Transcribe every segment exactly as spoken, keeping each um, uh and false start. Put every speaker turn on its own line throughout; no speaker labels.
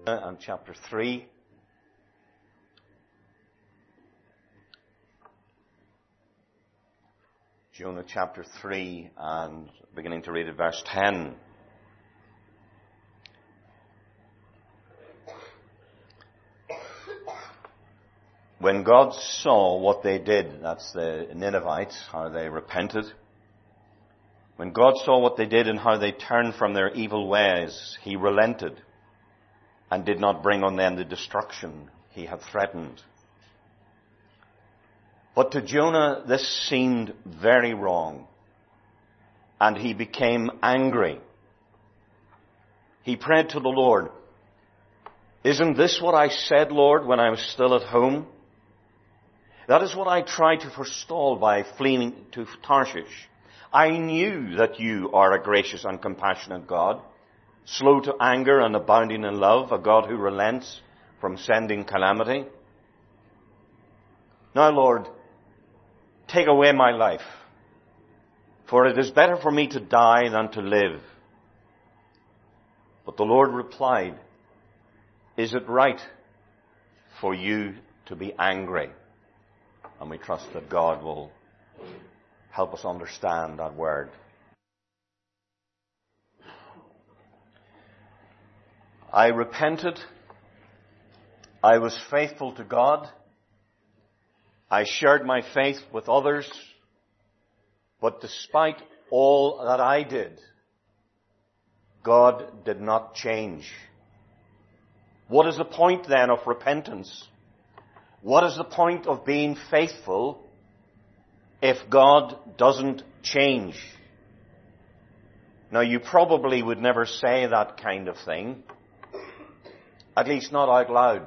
And chapter three. Jonah chapter three, and beginning to read at verse ten. When God saw what they did, that's the Ninevites, how they repented. When God saw what they did and how they turned from their evil ways, he relented and did not bring on them the destruction he had threatened. But to Jonah this seemed very wrong, and he became angry. He prayed to the Lord, "Isn't this what I said, Lord, when I was still at home? That is what I tried to forestall by fleeing to Tarshish. I knew that you are a gracious and compassionate God, slow to anger and abounding in love, a God who relents from sending calamity. Now, Lord, take away my life, for it is better for me to die than to live." But the Lord replied, "Is it right for you to be angry?" And we trust that God will help us understand that word. I repented. I was faithful to God. I shared my faith with others. But despite all that I did, God did not change. What is the point then of repentance? What is the point of being faithful if God doesn't change? Now, you probably would never say that kind of thing, at least not out loud.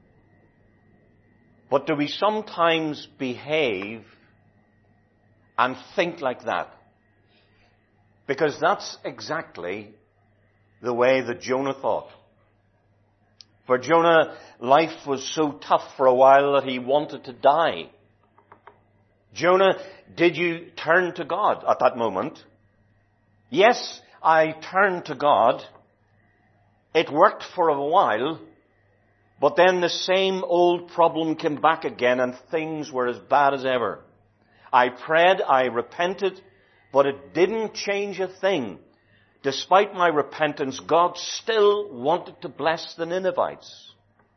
But do we sometimes behave and think like that? Because that's exactly the way that Jonah thought. For Jonah, life was so tough for a while that he wanted to die. Jonah, did you turn to God at that moment? Yes, I turned to God. It worked for a while, but then the same old problem came back again and things were as bad as ever. I prayed, I repented, but it didn't change a thing. Despite my repentance, God still wanted to bless the Ninevites.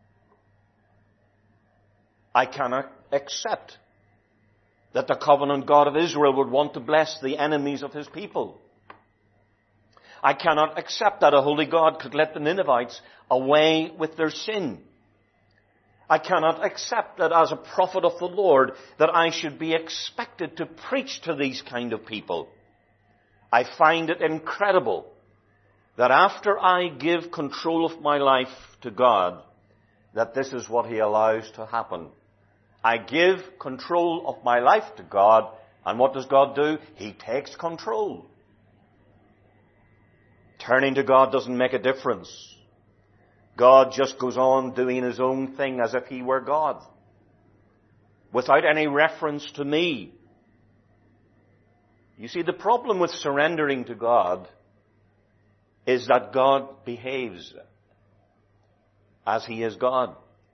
I cannot accept that the covenant God of Israel would want to bless the enemies of his people. I cannot accept that a holy God could let the Ninevites away with their sin. I cannot accept that as a prophet of the Lord that I should be expected to preach to these kind of people. I find it incredible that after I give control of my life to God, that this is what he allows to happen. I give control of my life to God, and what does God do? He takes control. Turning to God doesn't make a difference. God just goes on doing his own thing as if he were God, without any reference to me. You see, the problem with surrendering to God is that God behaves as he is God.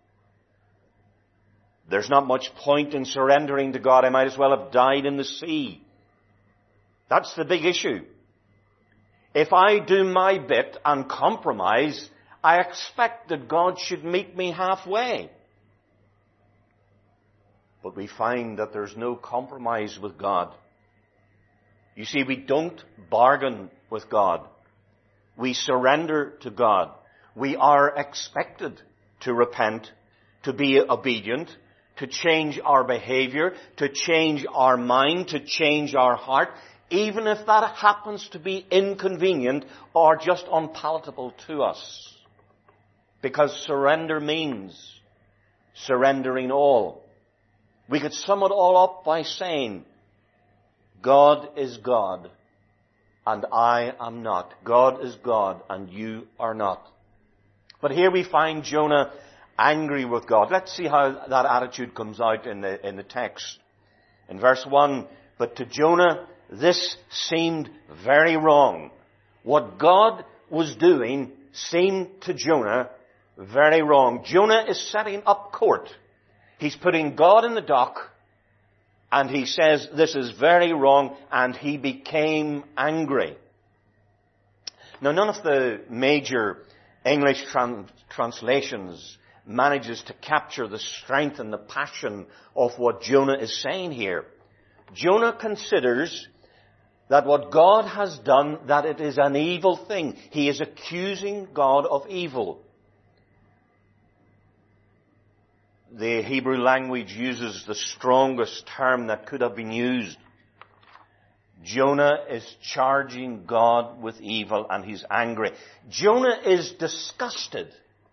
There's not much point in surrendering to God. I might as well have died in the sea. That's the big issue. If I do my bit and compromise, I expect that God should meet me halfway. But we find that there's no compromise with God. You see, we don't bargain with God. We surrender to God. We are expected to repent, to be obedient, to change our behavior, to change our mind, to change our heart, even if that happens to be inconvenient or just unpalatable to us. Because surrender means surrendering all. We could sum it all up by saying, God is God, and I am not. God is God, and you are not. But here we find Jonah angry with God. Let's see how that attitude comes out in the, in the text. In verse one, but to Jonah, this seemed very wrong. What God was doing seemed to Jonah Very wrong. Jonah is setting up court. He's putting God in the dock, and he says this is very wrong, and he became angry. Now, none of the major English trans- translations manages to capture the strength and the passion of what Jonah is saying here. Jonah considers that what God has done, that it is an evil thing. He is accusing God of evil. The Hebrew language uses the strongest term that could have been used. Jonah is charging God with evil, and he's angry. Jonah is disgusted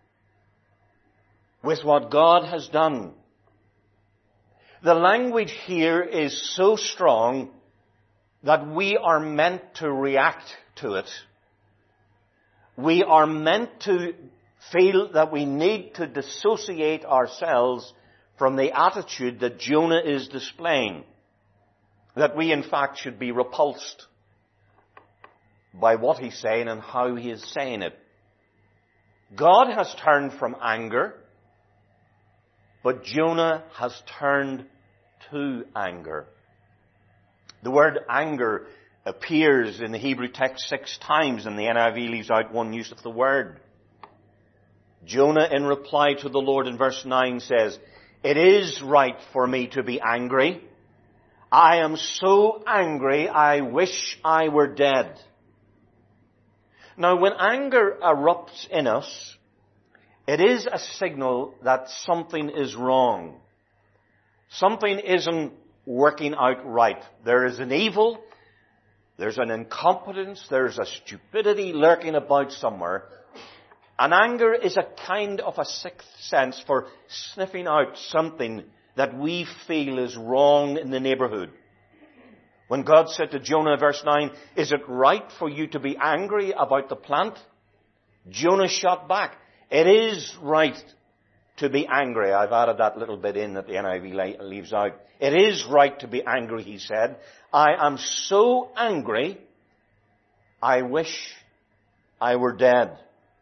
with what God has done. The language here is so strong that we are meant to react to it. We are meant to feel that we need to dissociate ourselves from the attitude that Jonah is displaying. That we, in fact, should be repulsed by what he's saying and how he is saying it. God has turned from anger, but Jonah has turned to anger. The word anger appears in the Hebrew text six times, and the N I V leaves out one use of the word. Jonah, in reply to the Lord in verse nine, says, "It is right for me to be angry. I am so angry, I wish I were dead." Now, when anger erupts in us, it is a signal that something is wrong. Something isn't working out right. There is an evil, there's an incompetence, there's a stupidity lurking about somewhere. And anger is a kind of a sixth sense for sniffing out something that we feel is wrong in the neighborhood. When God said to Jonah, verse nine, "Is it right for you to be angry about the plant?" Jonah shot back, "It is right to be angry." I've added that little bit in that the N I V leaves out. "It is right to be angry," he said. "I am so angry, I wish I were dead."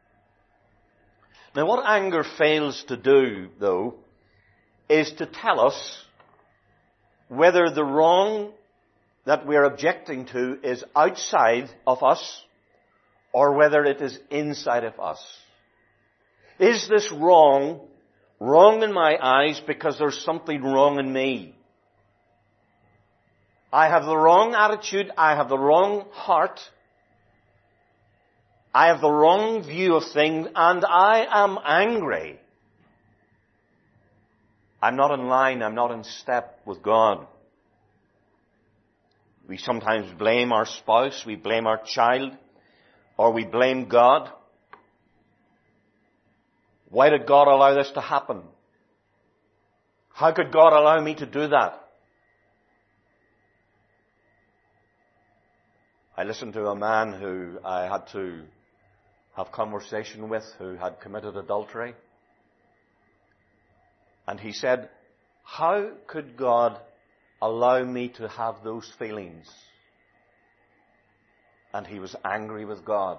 Now, what anger fails to do, though, is to tell us whether the wrong that we're objecting to is outside of us or whether it is inside of us. Is this wrong, wrong in my eyes because there's something wrong in me? I have the wrong attitude, I have the wrong heart, I have the wrong view of things, and I am angry. I'm not in line, I'm not in step with God. We sometimes blame our spouse, we blame our child, or we blame God. Why did God allow this to happen? How could God allow me to do that? I listened to a man who I had to have conversation with who had committed adultery. And he said, "How could God allow me to have those feelings?" And he was angry with God.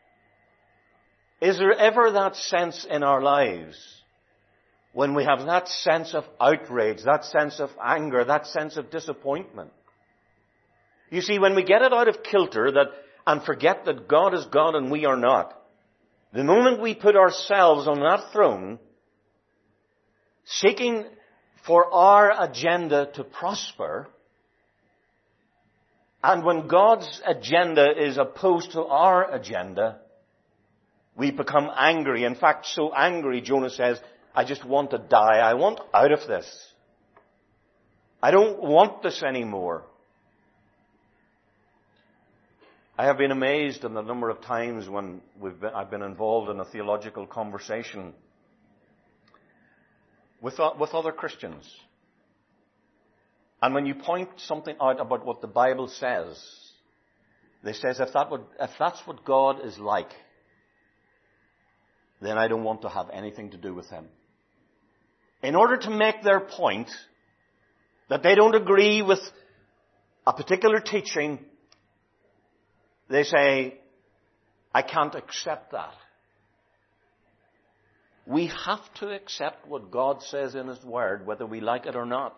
Is there ever that sense in our lives when we have that sense of outrage, that sense of anger, that sense of disappointment? You see, when we get it out of kilter that and forget that God is God and we are not, the moment we put ourselves on that throne, seeking for our agenda to prosper, and when God's agenda is opposed to our agenda, we become angry. In fact, so angry, Jonah says, "I just want to die. I want out of this. I don't want this anymore." I have been amazed in the number of times when we've been, I've been involved in a theological conversation with, with other Christians. And when you point something out about what the Bible says, they say, if, that would, if that's what God is like, then I don't want to have anything to do with him. In order to make their point that they don't agree with a particular teaching, they say, "I can't accept that." We have to accept what God says in His Word, whether we like it or not.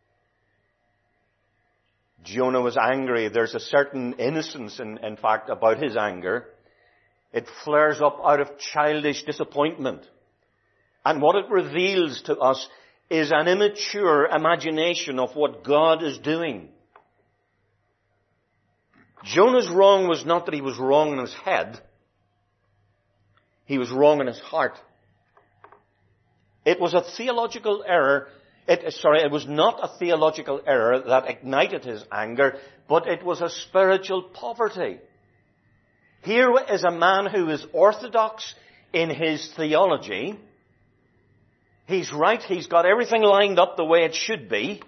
Jonah was angry. There's a certain innocence, in, in fact, about his anger. It flares up out of childish disappointment. And what it reveals to us is an immature imagination of what God is doing. Jonah's wrong was not that he was wrong in his head. He was wrong in his heart. It was a theological error. It, sorry, it was not a theological error that ignited his anger, but it was a spiritual poverty. Here is a man who is orthodox in his theology. He's right. He's got everything lined up the way it should be.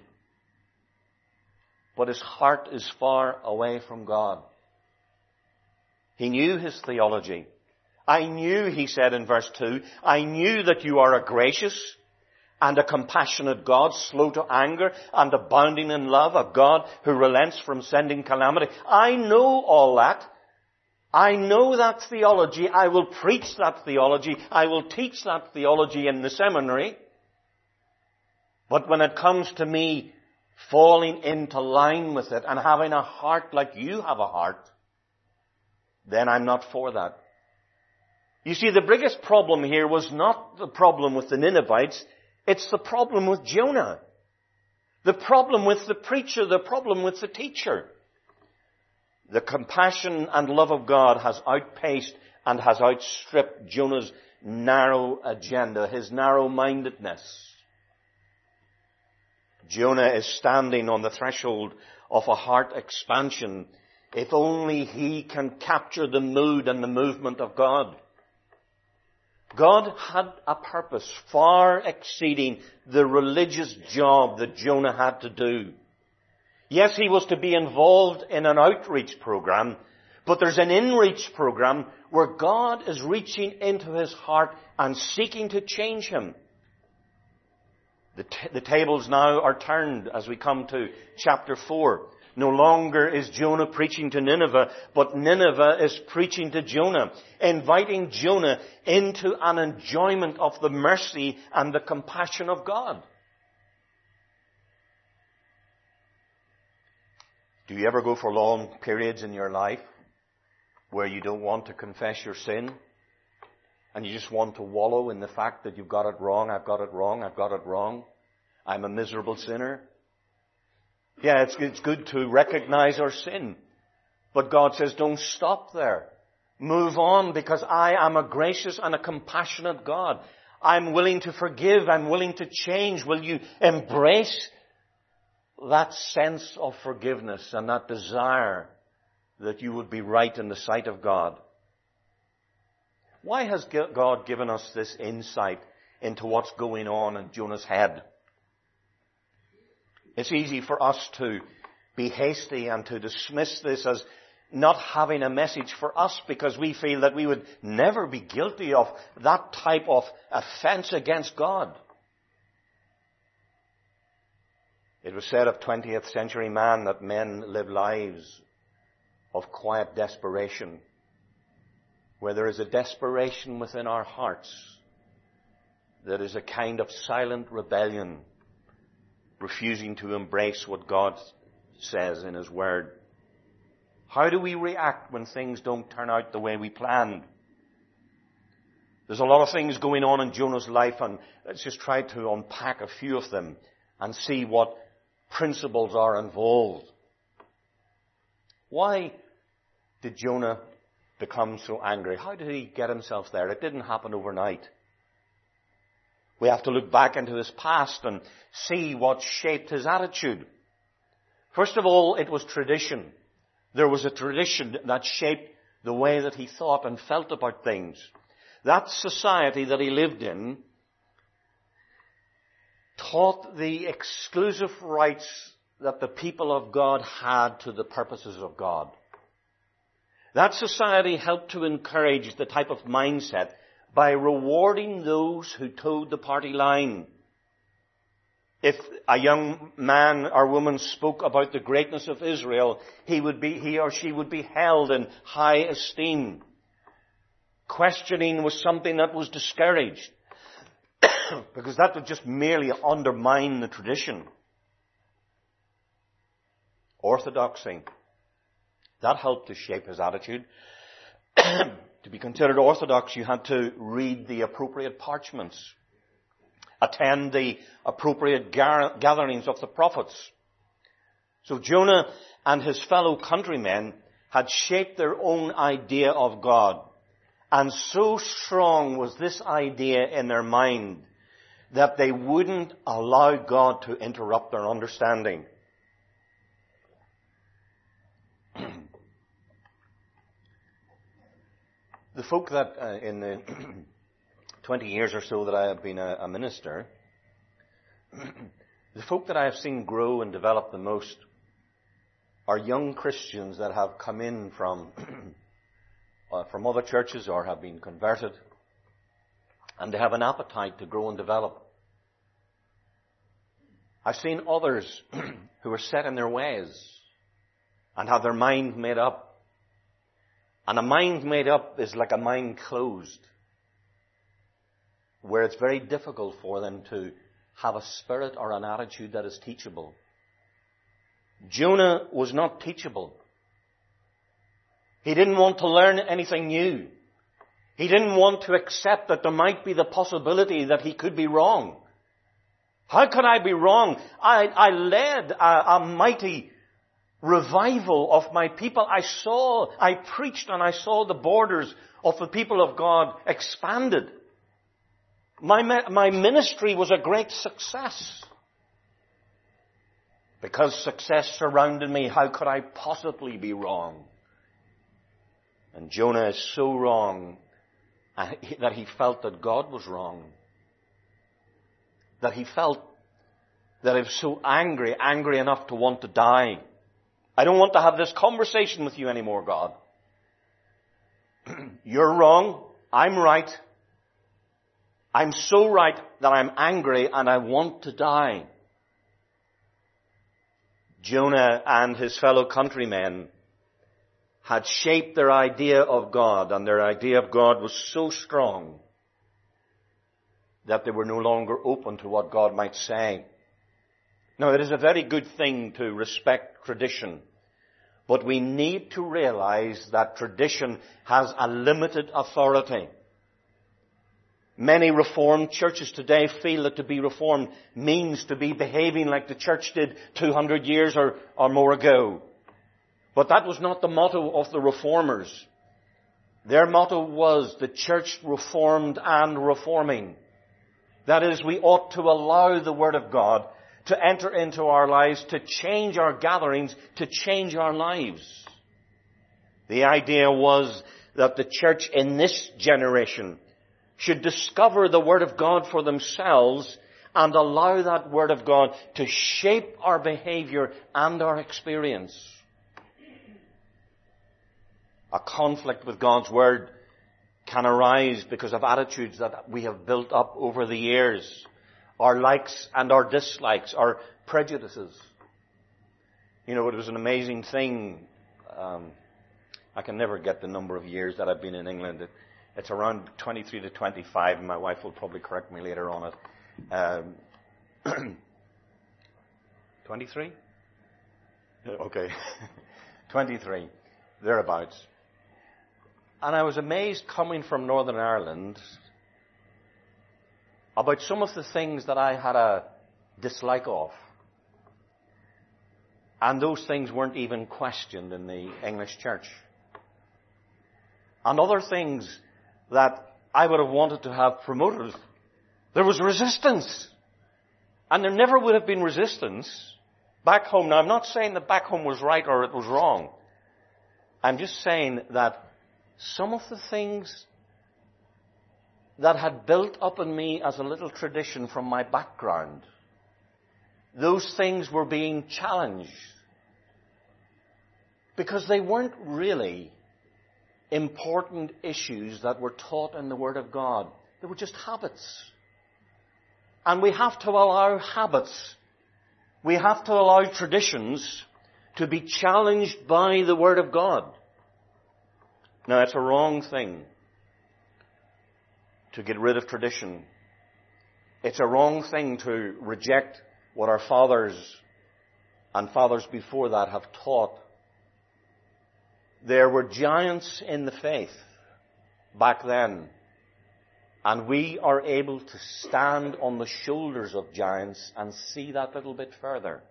But his heart is far away from God. He knew his theology. I knew, he said in verse two, I knew that you are a gracious and a compassionate God, slow to anger and abounding in love, a God who relents from sending calamity. I know all that. I know that theology. I will preach that theology. I will teach that theology in the seminary. But when it comes to me falling into line with it and having a heart like you have a heart, then I'm not for that. You see, the biggest problem here was not the problem with the Ninevites. It's the problem with Jonah. The problem with the preacher. The problem with the teacher. The compassion and love of God has outpaced and has outstripped Jonah's narrow agenda, his narrow-mindedness. Jonah is standing on the threshold of a heart expansion. If only he can capture the mood and the movement of God. God had a purpose far exceeding the religious job that Jonah had to do. Yes, he was to be involved in an outreach program, but there's an in-reach program where God is reaching into his heart and seeking to change him. The, t- the tables now are turned as we come to chapter four. No longer is Jonah preaching to Nineveh, but Nineveh is preaching to Jonah, inviting Jonah into an enjoyment of the mercy and the compassion of God. Do you ever go for long periods in your life where you don't want to confess your sin and you just want to wallow in the fact that you've got it wrong, I've got it wrong, I've got it wrong, I'm a miserable sinner? Yeah, it's, it's good to recognize our sin. But God says, don't stop there. Move on, because I am a gracious and a compassionate God. I'm willing to forgive. I'm willing to change. Will you embrace that sense of forgiveness and that desire that you would be right in the sight of God? Why has God given us this insight into what's going on in Jonah's head? It's easy for us to be hasty and to dismiss this as not having a message for us because we feel that we would never be guilty of that type of offense against God. It was said of twentieth century man that men live lives of quiet desperation, where there is a desperation within our hearts that is a kind of silent rebellion, refusing to embrace what God says in His Word. How do we react when things don't turn out the way we planned? There's a lot of things going on in Jonah's life, and let's just try to unpack a few of them and see what principles are involved. Why did Jonah become so angry? How did he get himself there? It didn't happen overnight. We have to look back into his past and see what shaped his attitude. First of all, it was tradition. There was a tradition that shaped the way that he thought and felt about things. That society that he lived in taught the exclusive rights that the people of God had to the purposes of God. That society helped to encourage the type of mindset by rewarding those who towed the party line. If a young man or woman spoke about the greatness of Israel, he would be, he or she would be held in high esteem. Questioning was something that was discouraged. because that would just merely undermine the tradition. Orthodoxy. That helped to shape his attitude. To be considered orthodox, you had to read the appropriate parchments, attend the appropriate gar- gatherings of the prophets. So Jonah and his fellow countrymen had shaped their own idea of God. And so strong was this idea in their mind that they wouldn't allow God to interrupt their understanding. The folk that uh, in the twenty years or so that I have been a, a minister, the folk that I have seen grow and develop the most are young Christians that have come in from uh, from other churches or have been converted, and they have an appetite to grow and develop. I've seen others who are set in their ways and have their mind made up. And a mind made up is like a mind closed, where it's very difficult for them to have a spirit or an attitude that is teachable. Jonah was not teachable. He didn't want to learn anything new. He didn't want to accept that there might be the possibility that he could be wrong. How could I be wrong? I, I led a, a mighty revival of my people. I saw, I preached and I saw the borders of the people of God expanded. My, my ministry was a great success. Because success surrounded me, how could I possibly be wrong? And Jonah is so wrong that he felt that God was wrong. That he felt that he was so angry, angry enough to want to die. I don't want to have this conversation with you anymore, God. You're wrong. I'm right. I'm so right that I'm angry and I want to die. Jonah and his fellow countrymen had shaped their idea of God, and their idea of God was so strong that they were no longer open to what God might say. Now, it is a very good thing to respect tradition, but we need to realize that tradition has a limited authority. Many Reformed churches today feel that to be Reformed means to be behaving like the church did two hundred years or, or more ago. But that was not the motto of the Reformers. Their motto was the church reformed and reforming. That is, we ought to allow the Word of God to enter into our lives, to change our gatherings, to change our lives. The idea was that the church in this generation should discover the Word of God for themselves and allow that Word of God to shape our behavior and our experience. A conflict with God's Word can arise because of attitudes that we have built up over the years. Our likes and our dislikes, our prejudices. You know, it was an amazing thing. Um, I can never get the number of years that I've been in England. It, it's around twenty-three to twenty-five, and my wife will probably correct me later on it. Um, twenty-three? Okay. twenty-three. Thereabouts. And I was amazed coming from Northern Ireland about some of the things that I had a dislike of. And those things weren't even questioned in the English church. And other things that I would have wanted to have promoted, there was resistance. And there never would have been resistance back home. Now, I'm not saying that back home was right or it was wrong. I'm just saying that some of the things that had built up in me as a little tradition from my background, those things were being challenged because they weren't really important issues that were taught in the Word of God. They were just habits. And we have to allow habits, we have to allow traditions to be challenged by the Word of God. Now, it's a wrong thing to get rid of tradition. It's a wrong thing to reject what our fathers and fathers before that have taught. There were giants in the faith back then, and we are able to stand on the shoulders of giants and see that little bit further.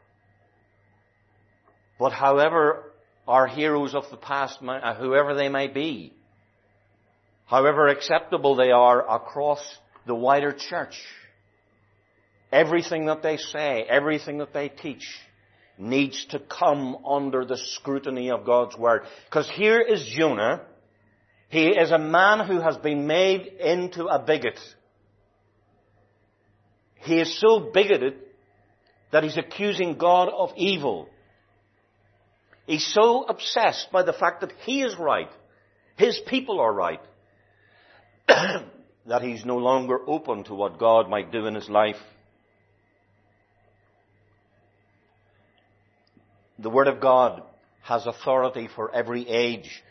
But however our heroes of the past, whoever they may be, however acceptable they are across the wider church, everything that they say, everything that they teach needs to come under the scrutiny of God's Word. Because here is Jonah. He is a man who has been made into a bigot. He is so bigoted that he's accusing God of evil. He's so obsessed by the fact that he is right, his people are right, that he's no longer open to what God might do in his life. The Word of God has authority for every age.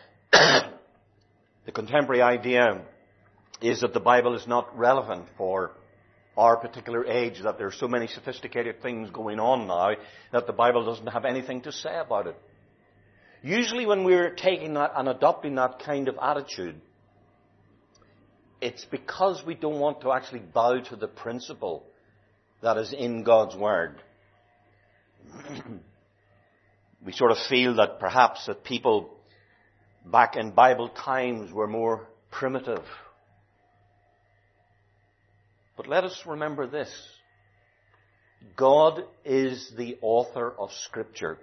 The contemporary idea is that the Bible is not relevant for our particular age, that there are so many sophisticated things going on now that the Bible doesn't have anything to say about it. Usually when we're taking that and adopting that kind of attitude, it's because we don't want to actually bow to the principle that is in God's Word. We sort of feel that perhaps that people back in Bible times were more primitive. But let us remember this. God is the author of Scripture.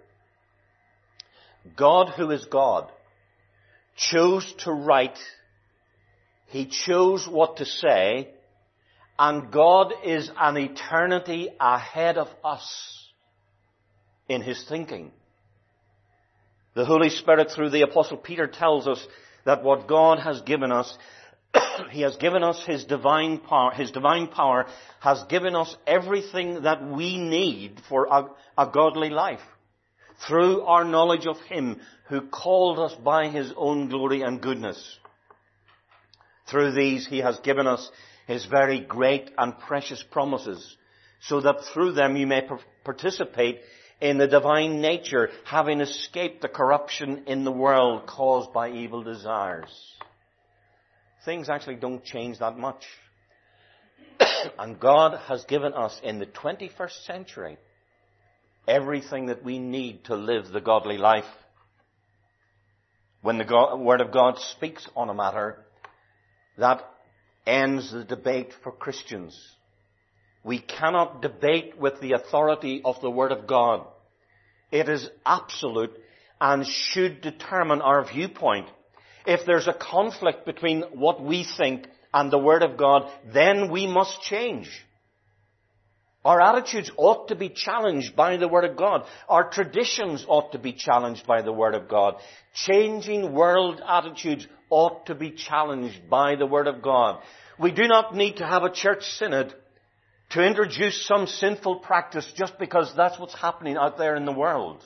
God, who is God, chose to write. He chose what to say. And God is an eternity ahead of us in His thinking. The Holy Spirit, through the Apostle Peter, tells us that what God has given us, He has given us His divine power. His divine power has given us everything that we need for a, a godly life through our knowledge of Him who called us by His own glory and goodness. Through these He has given us His very great and precious promises, so that through them you may participate in the divine nature, having escaped the corruption in the world caused by evil desires. Things actually don't change that much. And God has given us in the twenty-first century everything that we need to live the godly life. When the God, Word of God speaks on a matter, that ends the debate for Christians. We cannot debate with the authority of the Word of God. It is absolute and should determine our viewpoint. If there's a conflict between what we think and the Word of God, then we must change. Our attitudes ought to be challenged by the Word of God. Our traditions ought to be challenged by the Word of God. Changing world attitudes ought to be challenged by the Word of God. We do not need to have a church synod to introduce some sinful practice just because that's what's happening out there in the world.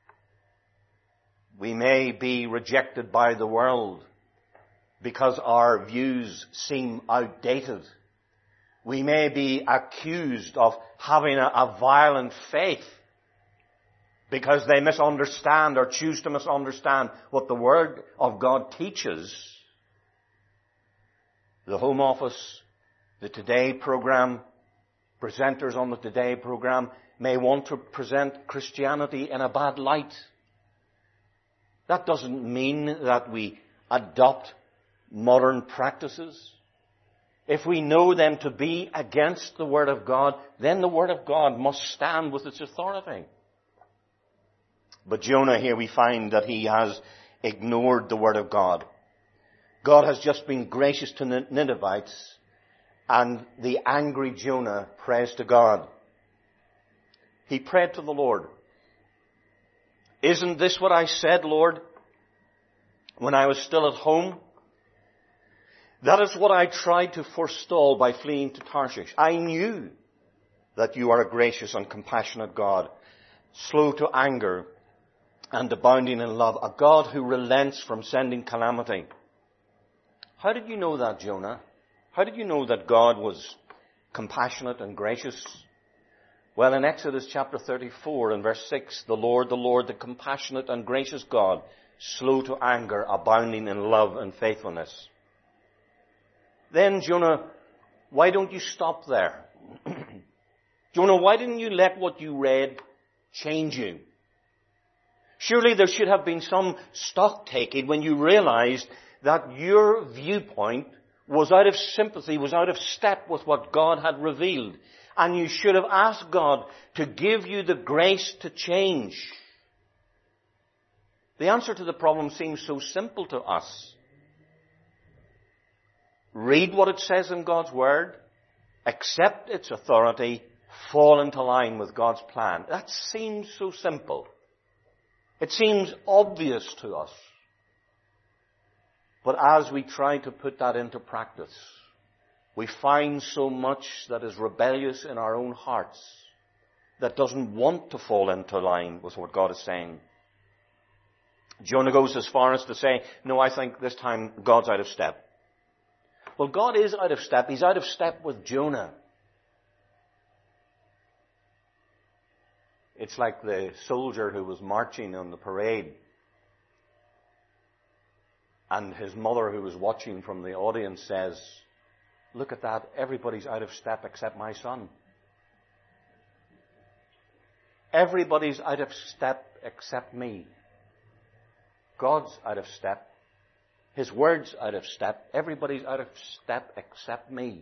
We may be rejected by the world because our views seem outdated. We may be accused of having a, a violent faith because they misunderstand or choose to misunderstand what the Word of God teaches. The Home Office, the Today program, presenters on the Today program may want to present Christianity in a bad light. That doesn't mean that we adopt modern practices. If we know them to be against the Word of God, then the Word of God must stand with its authority. But Jonah here, we find that he has ignored the Word of God. God has just been gracious to the Ninevites, and the angry Jonah prays to God. He prayed to the Lord. Isn't this what I said, Lord, when I was still at home? That is what I tried to forestall by fleeing to Tarshish. I knew that you are a gracious and compassionate God, slow to anger and abounding in love, a God who relents from sending calamity. How did you know that, Jonah? How did you know that God was compassionate and gracious? Well, in Exodus chapter thirty-four and verse six, the Lord, the Lord, the compassionate and gracious God, slow to anger, abounding in love and faithfulness. Then, Jonah, why don't you stop there? Jonah, why didn't you let what you read change you? Surely there should have been some stock taking when you realized that your viewpoint was out of sympathy, was out of step with what God had revealed. And you should have asked God to give you the grace to change. The answer to the problem seems so simple to us. Read what it says in God's Word, accept its authority, fall into line with God's plan. That seems so simple. It seems obvious to us. But as we try to put that into practice, we find so much that is rebellious in our own hearts, that doesn't want to fall into line with what God is saying. Jonah goes as far as to say, no, I think this time God's out of step. Well, God is out of step. He's out of step with Jonah. It's like the soldier who was marching on the parade, and his mother, who was watching from the audience, says, look at that, everybody's out of step except my son. Everybody's out of step except me. God's out of step. His word's out of step. Everybody's out of step except me.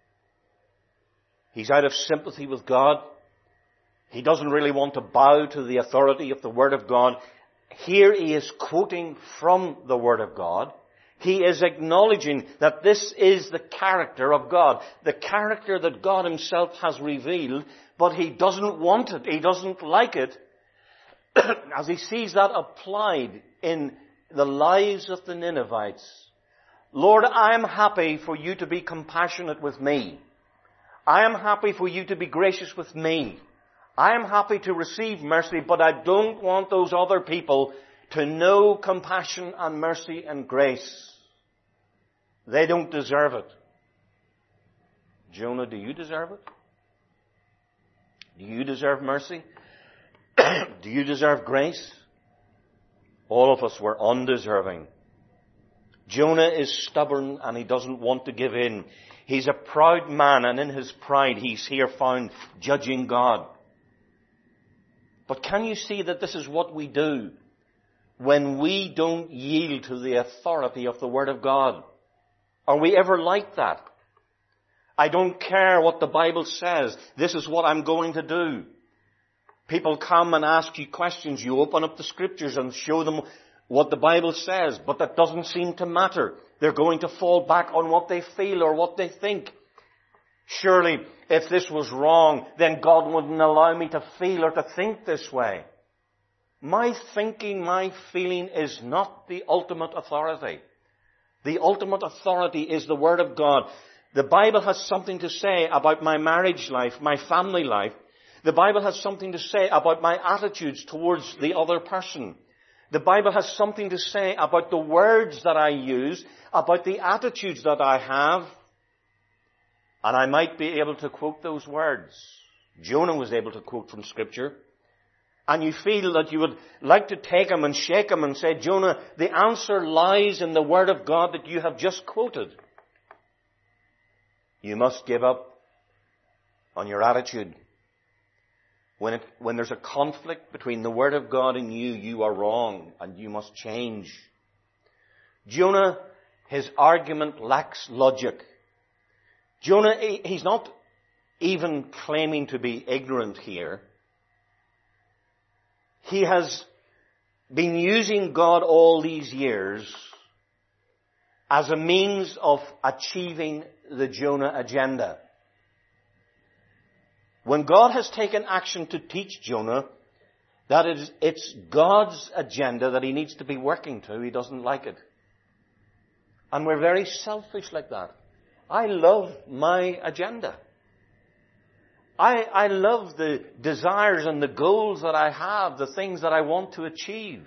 He's out of sympathy with God. He doesn't really want to bow to the authority of the Word of God. Here he is quoting from the Word of God. He is acknowledging that this is the character of God, the character that God himself has revealed, but he doesn't want it. He doesn't like it. As he sees that applied in the lives of the Ninevites. Lord, I am happy for you to be compassionate with me. I am happy for you to be gracious with me. I am happy to receive mercy, but I don't want those other people to know compassion and mercy and grace. They don't deserve it. Jonah, do you deserve it? Do you deserve mercy? Do you deserve grace? All of us were undeserving. Jonah is stubborn and he doesn't want to give in. He's a proud man, and in his pride he's here found judging God. But can you see that this is what we do when we don't yield to the authority of the Word of God? Are we ever like that? I don't care what the Bible says. This is what I'm going to do. People come and ask you questions. You open up the Scriptures and show them what the Bible says, but that doesn't seem to matter. They're going to fall back on what they feel or what they think. Surely, if this was wrong, then God wouldn't allow me to feel or to think this way. My thinking, my feeling is not the ultimate authority. The ultimate authority is the Word of God. The Bible has something to say about my marriage life, my family life. The Bible has something to say about my attitudes towards the other person. The Bible has something to say about the words that I use, about the attitudes that I have. And I might be able to quote those words. Jonah was able to quote from Scripture. And you feel that you would like to take him and shake him and say, Jonah, the answer lies in the Word of God that you have just quoted. You must give up on your attitude. When, it, when there's a conflict between the Word of God and you, you are wrong and you must change. Jonah, his argument lacks logic. Jonah, he's not even claiming to be ignorant here. He has been using God all these years as a means of achieving the Jonah agenda. When God has taken action to teach Jonah, that is, it's God's agenda that he needs to be working to. He doesn't like it. And we're very selfish like that. I love my agenda. I, I love the desires and the goals that I have, the things that I want to achieve.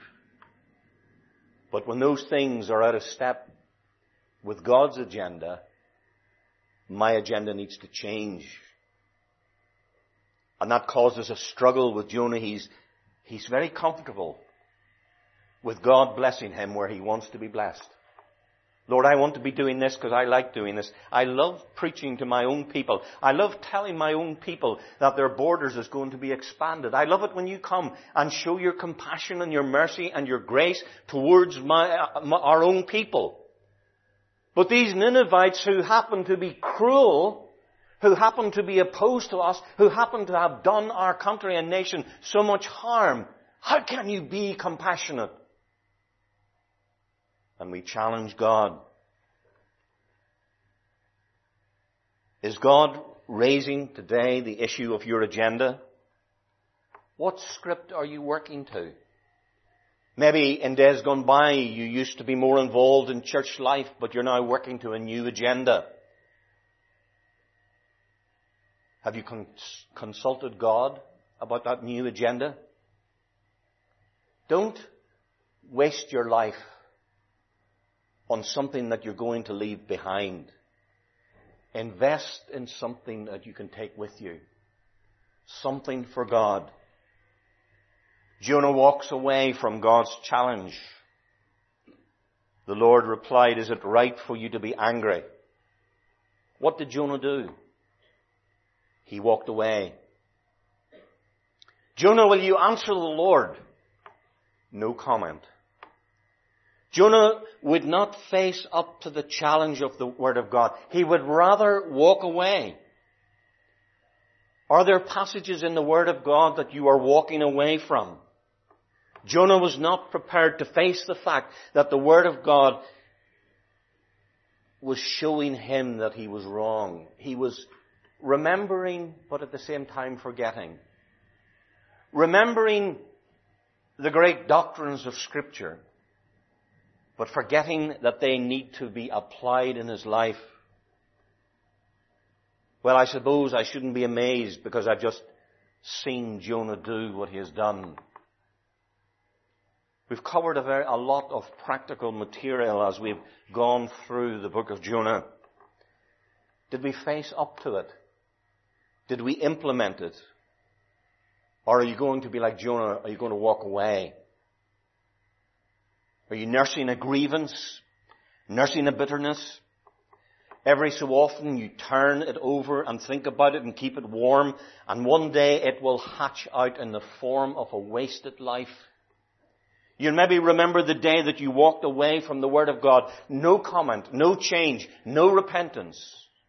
But when those things are out of step with God's agenda, my agenda needs to change. And that causes a struggle with Jonah. He's, he's very comfortable with God blessing him where he wants to be blessed. Lord, I want to be doing this because I like doing this. I love preaching to my own people. I love telling my own people that their borders is going to be expanded. I love it when you come and show your compassion and your mercy and your grace towards my, my, our own people. But these Ninevites who happen to be cruel, who happen to be opposed to us, who happen to have done our country and nation so much harm, how can you be compassionate? And we challenge God. Is God raising today the issue of your agenda? What script are you working to? Maybe in days gone by you used to be more involved in church life, but you're now working to a new agenda. Have you cons- consulted God about that new agenda? Don't waste your life on something that you're going to leave behind. Invest in something that you can take with you. Something for God. Jonah walks away from God's challenge. The Lord replied, is it right for you to be angry? What did Jonah do? He walked away. Jonah, will you answer the Lord? No comment. Jonah would not face up to the challenge of the Word of God. He would rather walk away. Are there passages in the Word of God that you are walking away from? Jonah was not prepared to face the fact that the Word of God was showing him that he was wrong. He was remembering, but at the same time forgetting. Remembering the great doctrines of Scripture, but forgetting that they need to be applied in his life. Well, I suppose I shouldn't be amazed because I've just seen Jonah do what he has done. We've covered a, very, a lot of practical material as we've gone through the book of Jonah. Did we face up to it? Did we implement it? Or are you going to be like Jonah? Are you going to walk away? Are you nursing a grievance? Nursing a bitterness? Every so often you turn it over and think about it and keep it warm, and one day it will hatch out in the form of a wasted life. You maybe remember the day that you walked away from the Word of God. No comment, no change, no repentance.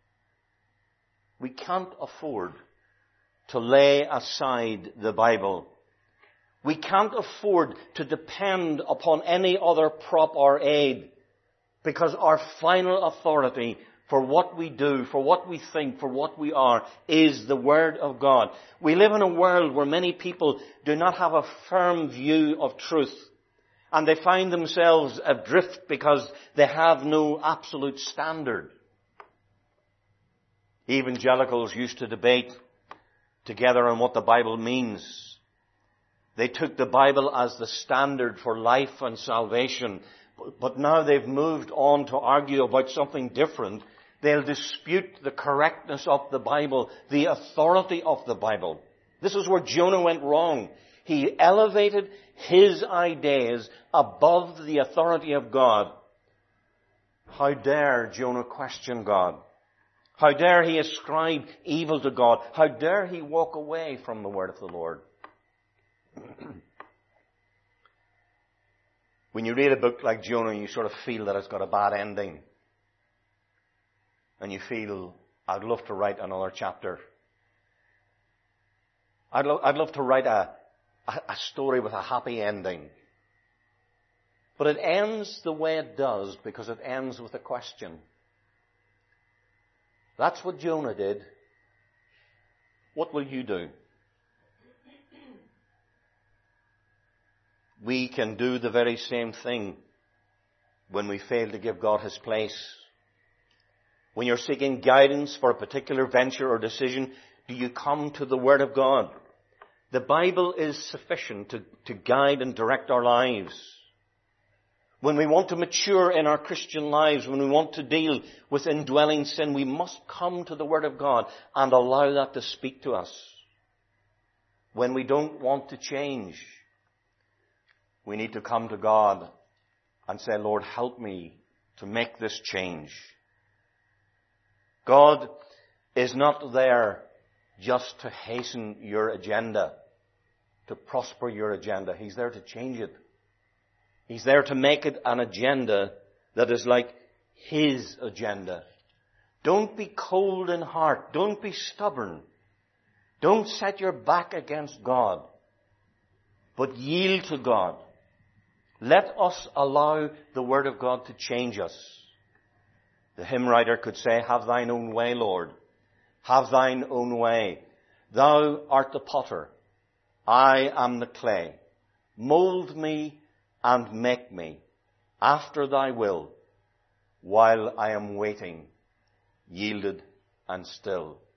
We can't afford to lay aside the Bible. We can't afford to depend upon any other prop or aid, because our final authority for what we do, for what we think, for what we are, is the Word of God. We live in a world where many people do not have a firm view of truth, and they find themselves adrift because they have no absolute standard. Evangelicals used to debate together on what the Bible means. They took the Bible as the standard for life and salvation, but now they've moved on to argue about something different. They'll dispute the correctness of the Bible, the authority of the Bible. This is where Jonah went wrong. He elevated his ideas above the authority of God. How dare Jonah question God? How dare he ascribe evil to God? How dare he walk away from the word of the Lord? When you read a book like Jonah, you sort of feel that it's got a bad ending. And you feel, I'd love to write another chapter. I'd, lo- I'd love to write a, a, a story with a happy ending. But it ends the way it does because it ends with a question. That's what Jonah did. What will you do? We can do the very same thing when we fail to give God His place. When you're seeking guidance for a particular venture or decision, do you come to the Word of God? The Bible is sufficient to, to guide and direct our lives. When we want to mature in our Christian lives, when we want to deal with indwelling sin, we must come to the Word of God and allow that to speak to us. When we don't want to change, we need to come to God and say, Lord, help me to make this change. God is not there just to hasten your agenda, to prosper your agenda. He's there to change it. He's there to make it an agenda that is like His agenda. Don't be cold in heart. Don't be stubborn. Don't set your back against God, but yield to God. Let us allow the Word of God to change us. The hymn writer could say, have thine own way, Lord. Have thine own way. Thou art the potter. I am the clay. Mold me and make me after thy will, while I am waiting, yielded and still.